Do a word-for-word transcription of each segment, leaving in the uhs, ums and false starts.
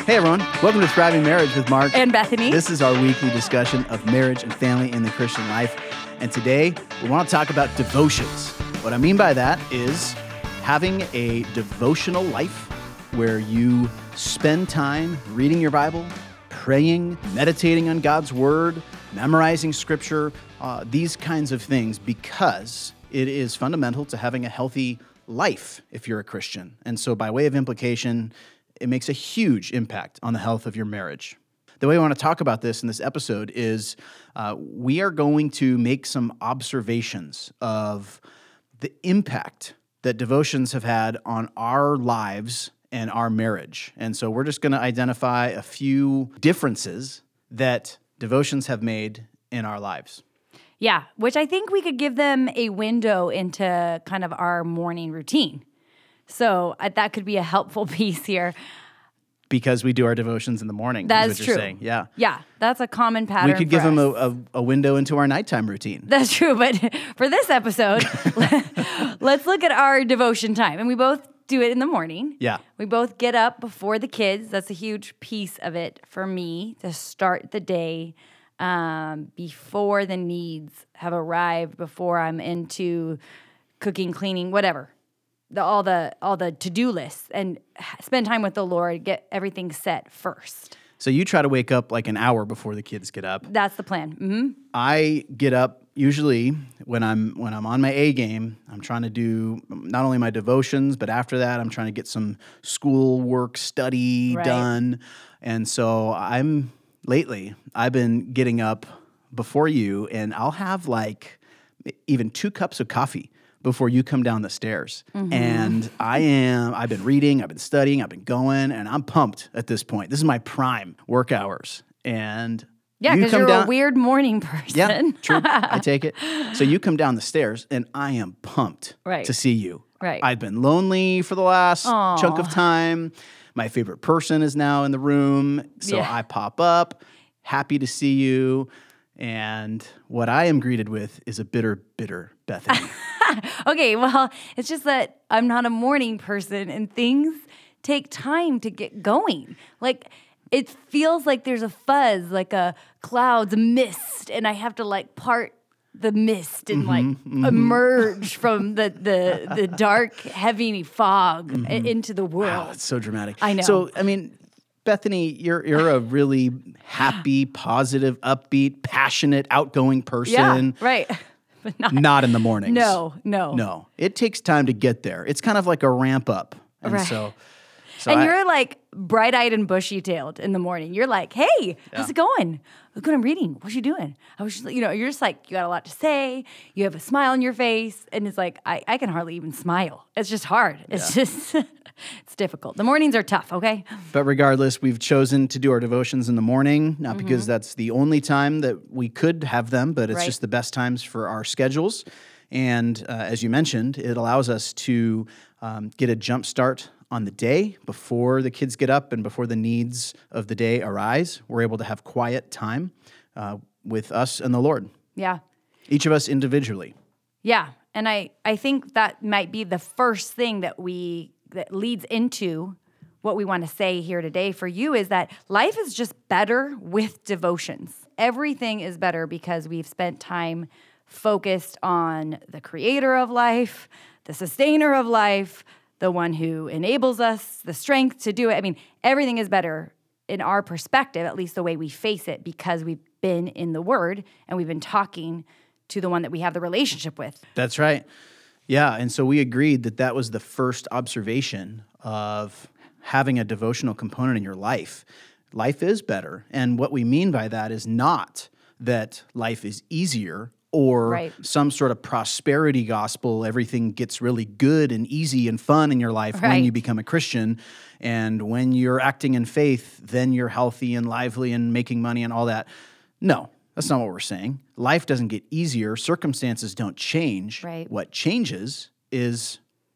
Hey everyone, welcome to Thriving Marriage with Mark and Bethany. This is our weekly discussion of marriage and family in the Christian life. And today we want to talk about devotions. What I mean by that is having a devotional life where you spend time reading your Bible, praying, meditating on God's word, memorizing scripture, uh, these kinds of things, because it is fundamental to having a healthy life if you're a Christian. And so by way of implication, it makes a huge impact on the health of your marriage. The way I want to talk about this in this episode is uh, we are going to make some observations of the impact that devotions have had on our lives and our marriage. And so we're just going to identify a few differences that devotions have made in our lives. Yeah, which I think we could give them a window into kind of our morning routine. So uh, that could be a helpful piece here. Because we do our devotions in the morning. That's is what true. You're saying. Yeah. Yeah, that's a common pattern. We could give for them a, us. a, a window into our nighttime routine. That's true. But for this episode, let's look at our devotion time. And we both do it in the morning. Yeah. We both get up before the kids. That's a huge piece of it for me to start the day um, before the needs have arrived, before I'm into cooking, cleaning, whatever. The, all the all the to-do lists, and spend time with the Lord, get everything set first. So you try to wake up like an hour before the kids get up. That's the plan. Mm-hmm. I get up usually when I'm when I'm on my A game. I'm trying to do not only my devotions, but after that, I'm trying to get some school work, study Right. done. And so I'm lately I've been getting up before you, and I'll have like even two cups of coffee before you come down the stairs. Mm-hmm. And I am, I've been reading, I've been studying, I've been going, and I'm pumped at this point. This is my prime work hours. And Yeah, you because come you're down, a weird morning person. Yeah, true. I take it. So you come down the stairs, and I am pumped Right. to see you. Right. I've been lonely for the last Aw. chunk of time. My favorite person is now in the room. So Yeah. I pop up, happy to see you. And what I am greeted with is a bitter, bitter Bethany. Okay, well, it's just that I'm not a morning person, and things take time to get going. Like, it feels like there's a fuzz, like a clouds, a mist, and I have to like part the mist and like mm-hmm. emerge from the, the the dark, heavy fog mm-hmm. into the world. Wow, it's so dramatic. I know. So, I mean, Bethany, you're you're a really happy, positive, upbeat, passionate, outgoing person. Yeah, right. But not, not in the mornings. No, no. No. It takes time to get there. It's kind of like a ramp up. And right. so, so and I, you're like bright-eyed and bushy-tailed in the morning. You're like, hey, yeah. how's it going? Look what I'm reading. What you doing? I was just, you know, you're just like, you got a lot to say. You have a smile on your face. And it's like, I, I can hardly even smile. It's just hard. It's yeah. just, it's difficult. The mornings are tough, okay? But regardless, we've chosen to do our devotions in the morning, not mm-hmm. because that's the only time that we could have them, but it's right. just the best times for our schedules. And uh, as you mentioned, it allows us to um, get a jump start on the day before the kids get up and before the needs of the day arise. We're able to have quiet time uh, with us and the Lord. Yeah. Each of us individually. Yeah. And I, I think that might be the first thing that we that leads into what we want to say here today for you is that life is just better with devotions. Everything is better because we've spent time focused on the creator of life, the sustainer of life, the one who enables us, the strength to do it. I mean, everything is better in our perspective, at least the way we face it, because we've been in the Word and we've been talking to the one that we have the relationship with. That's right. Yeah, and so we agreed that that was the first observation of having a devotional component in your life. Life is better, and what we mean by that is not that life is easier or right. some sort of prosperity gospel, everything gets really good and easy and fun in your life right. when you become a Christian. And when you're acting in faith, then you're healthy and lively and making money and all that. No, that's not what we're saying. Life doesn't get easier. Circumstances don't change. Right. What changes is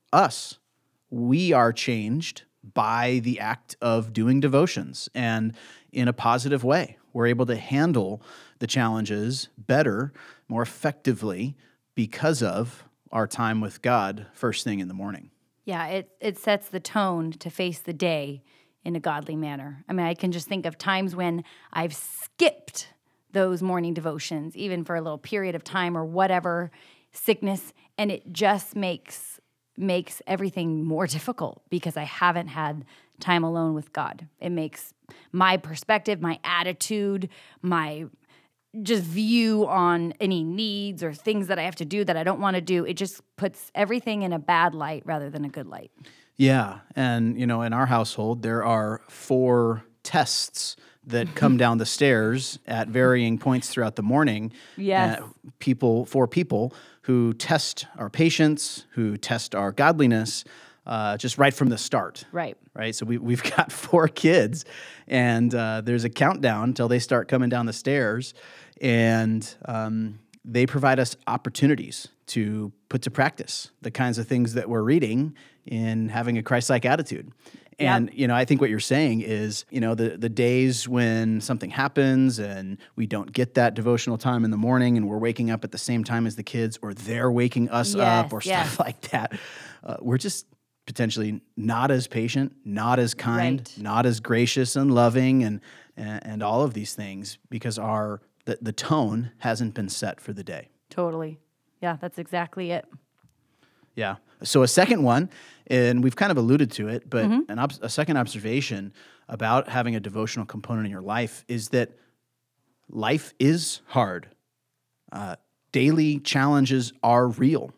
us. We are changed by the act of doing devotions, and in a positive way. We're able to handle the challenges better, more effectively because of our time with God first thing in the morning. Yeah, it it sets the tone to face the day in a godly manner. I mean, I can just think of times when I've skipped those morning devotions, even for a little period of time or whatever, sickness, and it just makes makes everything more difficult because I haven't had time alone with God. It makes my perspective, my attitude, my just view on any needs or things that I have to do that I don't want to do, it just puts everything in a bad light rather than a good light. Yeah. And, you know, in our household, there are four tests that come down the stairs at varying points throughout the morning. Yes. Uh, people, four people who test our patience, who test our godliness, uh, just right from the start. Right. Right. So we, we've got four kids, and uh, there's a countdown until they start coming down the stairs, and um, they provide us opportunities to put to practice the kinds of things that we're reading in having a Christ-like attitude. And, Yep. you know, I think what you're saying is, you know, the, the days when something happens and we don't get that devotional time in the morning and we're waking up at the same time as the kids, or they're waking us Yes, up or yes. stuff like that, uh, we're just potentially not as patient, not as kind, Right. not as gracious and loving and, and, and all of these things because our the, the tone hasn't been set for the day. Totally. Yeah, that's exactly it. Yeah. So a second one, and we've kind of alluded to it, but Mm-hmm. an ob- a second observation about having a devotional component in your life is that life is hard. Uh, daily challenges are real.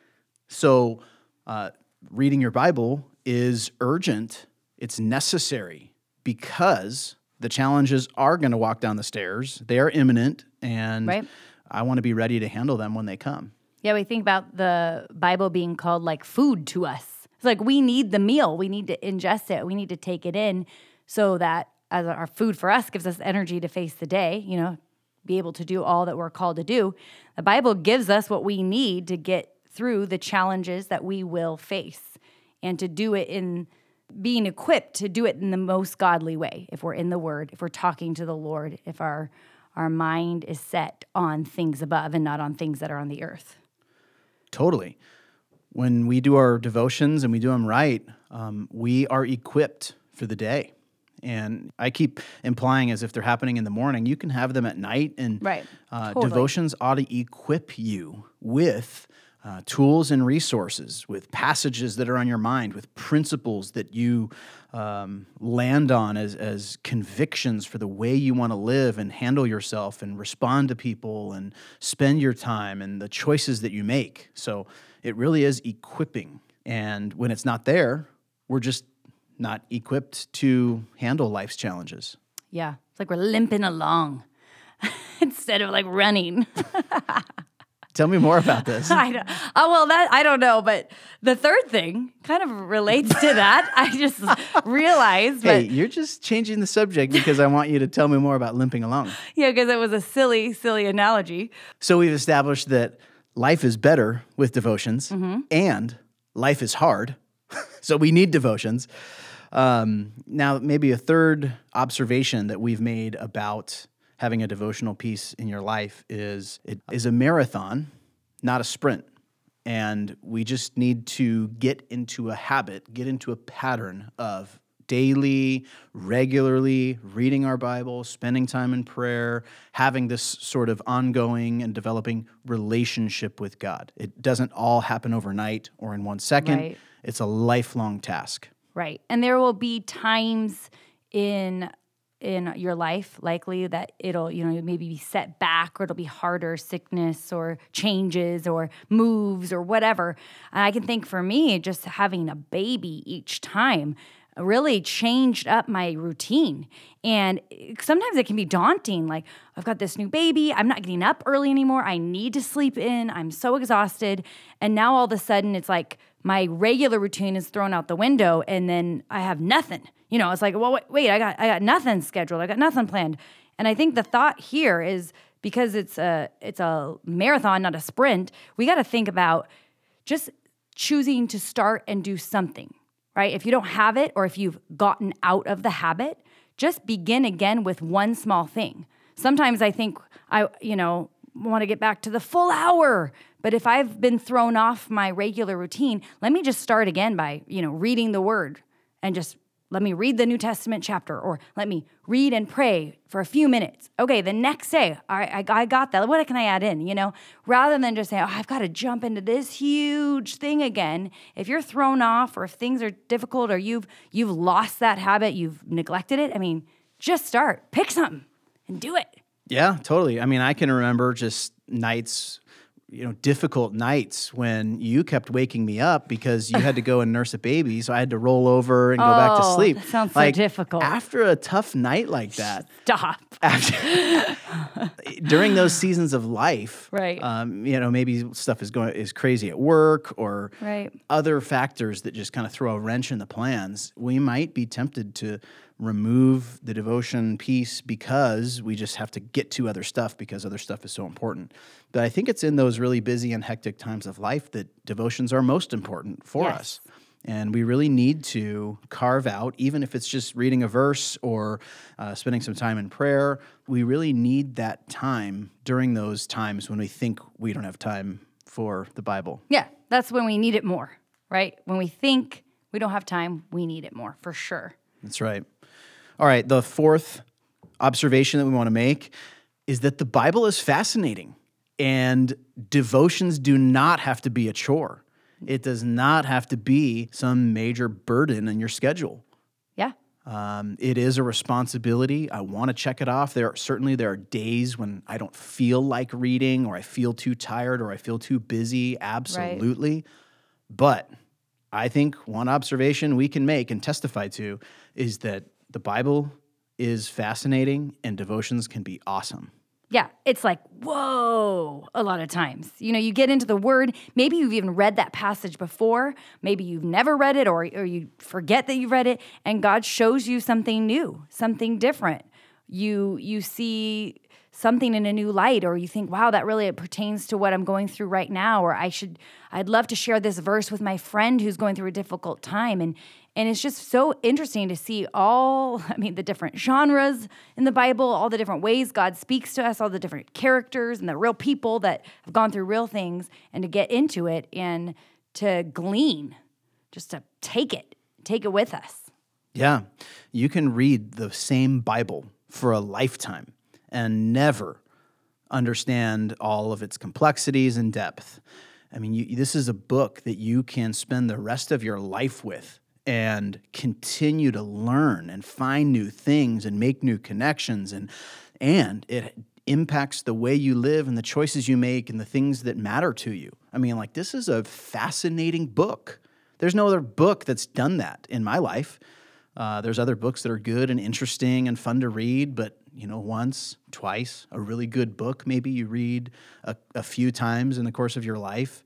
So uh, reading your Bible is urgent. It's necessary because the challenges are going to walk down the stairs. They are imminent, and Right. I want to be ready to handle them when they come. Yeah, we think about the Bible being called like food to us. It's like we need the meal. We need to ingest it. We need to take it in so that as our food for us gives us energy to face the day, you know, be able to do all that we're called to do. The Bible gives us what we need to get through the challenges that we will face and to do it in being equipped to do it in the most godly way. If we're in the Word, if we're talking to the Lord, if our our mind is set on things above and not on things that are on the earth. Totally. When we do our devotions and we do them right, um, we are equipped for the day. And I keep implying as if they're happening in the morning, you can have them at night. And Right. uh, Totally. devotions ought to equip you with uh, tools and resources, with passages that are on your mind, with principles that you um, land on as, as convictions for the way you want to live and handle yourself and respond to people and spend your time and the choices that you make. So it really is equipping. And when it's not there, we're just not equipped to handle life's challenges. Yeah. It's like we're limping along instead of like running. Tell me more about this. I don't, oh, well, that I don't know, but the third thing kind of relates to that. I just realized, Hey, but you're just changing the subject because I want you to tell me more about limping along. yeah, because it was a silly, silly analogy. So we've established that life is better with devotions Mm-hmm. and life is hard. So we need devotions. Um, now, maybe a third observation that we've made about having a devotional piece in your life is it is a marathon, not a sprint. And we just need to get into a habit, get into a pattern of daily, regularly reading our Bible, spending time in prayer, having this sort of ongoing and developing relationship with God. It doesn't all happen overnight or in one second. Right. It's a lifelong task. Right. And there will be times in in your life likely that it'll, you know, maybe be set back or it'll be harder, sickness or changes or moves or whatever. And I can think for me, just having a baby each time really changed up my routine. And sometimes it can be daunting. Like, I've got this new baby. I'm not getting up early anymore. I need to sleep in. I'm so exhausted. And now all of a sudden it's like my regular routine is thrown out the window and then I have nothing. You know, it's like, well, wait, wait, I got I got nothing scheduled. I got nothing planned. And I think the thought here is because it's a it's a marathon, not a sprint, we got to think about just choosing to start and do something, right? If you don't have it or if you've gotten out of the habit, just begin again with one small thing. Sometimes I think I, you know, want to get back to the full hour. But if I've been thrown off my regular routine, let me just start again by, you know, reading the word and just let me read the New Testament chapter, or let me read and pray for a few minutes. Okay, the next day, I, I, I got that. What can I add in, you know? Rather than just saying, oh, I've got to jump into this huge thing again. If you're thrown off, or if things are difficult, or you've you've lost that habit, you've neglected it, I mean, just start. Pick something and do it. Yeah, totally. I mean, I can remember just nights, you know, difficult nights when you kept waking me up because you had to go and nurse a baby, so I had to roll over and go oh, back to sleep. That sounds like, so difficult. After a tough night like that, Stop. After, during those seasons of life, right? Um, you know, maybe stuff is going is crazy at work, or right. other factors that just kind of throw a wrench in the plans. We might be tempted to remove the devotion piece because we just have to get to other stuff because other stuff is so important. But I think it's in those really busy and hectic times of life that devotions are most important for yes. us. And we really need to carve out, even if it's just reading a verse or uh, spending some time in prayer, we really need that time during those times when we think we don't have time for the Bible. Yeah, that's when we need it more, right? When we think we don't have time, we need it more, for sure. That's right. All right, the fourth observation that we want to make is that the Bible is fascinating, and devotions do not have to be a chore. It does not have to be some major burden in your schedule. Yeah. Um, it is a responsibility. I want to check it off. There are, certainly there are days when I don't feel like reading, or I feel too tired, or I feel too busy. Absolutely. Right. But I think one observation we can make and testify to is that the Bible is fascinating and devotions can be awesome. Yeah, it's like, whoa, a lot of times. You know, you get into the Word, maybe you've even read that passage before, maybe you've never read it, or, or you forget that you read it, and God shows you something new, something different. You you see something in a new light, or you think, wow, that really pertains to what I'm going through right now, or I should, I'd love to share this verse with my friend who's going through a difficult time. And And it's just so interesting to see all, I mean, the different genres in the Bible, all the different ways God speaks to us, all the different characters and the real people that have gone through real things, and to get into it and to glean, just to take it, take it with us. Yeah. You can read the same Bible for a lifetime and never understand all of its complexities and depth. I mean, you, this is a book that you can spend the rest of your life with and continue to learn and find new things and make new connections. And, and it impacts the way you live and the choices you make and the things that matter to you. I mean, like, this is a fascinating book. There's no other book that's done that in my life. Uh, there's other books that are good and interesting and fun to read, but, you know, once, twice, a really good book, maybe you read a, a few times in the course of your life.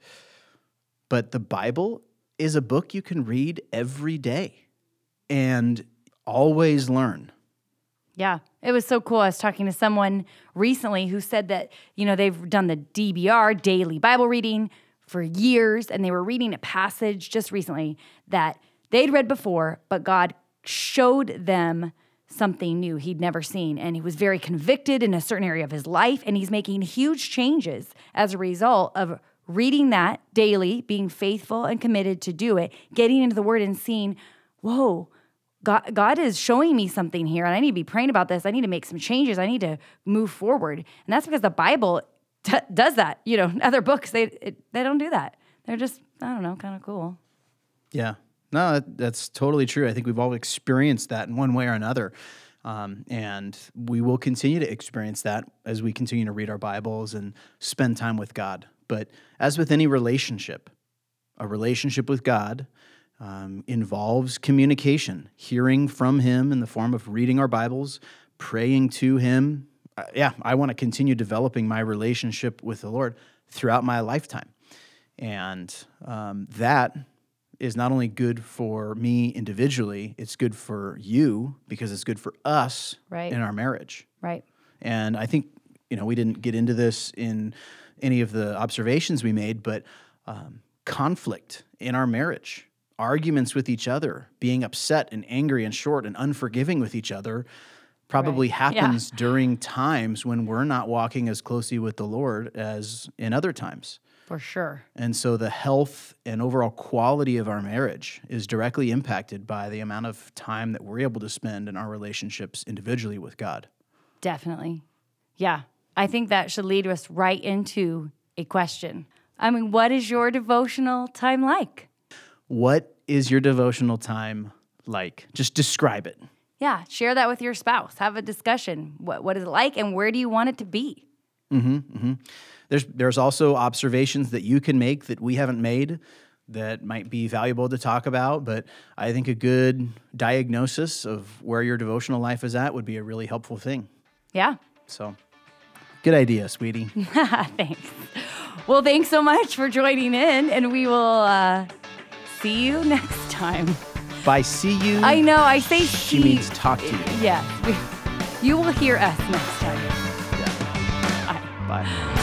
But the Bible is a book you can read every day and always learn. Yeah, it was so cool. I was talking to someone recently who said that, you know, they've done the D B R, daily Bible reading, for years, and they were reading a passage just recently that they'd read before, but God showed them something new he'd never seen, and he was very convicted in a certain area of his life, and he's making huge changes as a result of reading that daily, being faithful and committed to do it, getting into the Word and seeing, whoa, God, God is showing me something here, and I need to be praying about this. I need to make some changes. I need to move forward. And that's because the Bible t- does that. You know, other books, they it, they don't do that. They're just, I don't know, kind of cool. Yeah. No, that, that's totally true. I think we've all experienced that in one way or another. Um, and we will continue to experience that as we continue to read our Bibles and spend time with God. But as with any relationship, a relationship with God um, involves communication, hearing from Him in the form of reading our Bibles, praying to Him. Uh, yeah, I want to continue developing my relationship with the Lord throughout my lifetime. And um, that is not only good for me individually, it's good for you because it's good for us right. in our marriage. Right. And I think, you know, we didn't get into this in any of the observations we made, but um, conflict in our marriage, arguments with each other, being upset and angry and short and unforgiving with each other probably right. happens yeah. during times when we're not walking as closely with the Lord as in other times. For sure. And so the health and overall quality of our marriage is directly impacted by the amount of time that we're able to spend in our relationships individually with God. Definitely. Yeah. I think that should lead us right into a question. I mean, what is your devotional time like? What is your devotional time like? Just describe it. Yeah. Share that with your spouse. Have a discussion. What What is it like and where do you want it to be? Mm-hmm, mm-hmm. There's there's also observations that you can make that we haven't made that might be valuable to talk about, but I think a good diagnosis of where your devotional life is at would be a really helpful thing. Yeah. So, good idea, sweetie. Thanks. Well, thanks so much for joining in, and we will uh, see you next time. By see you, I know, I say she see. means talk to you. Yeah. We, you will hear us next time. Yeah. Bye. Bye.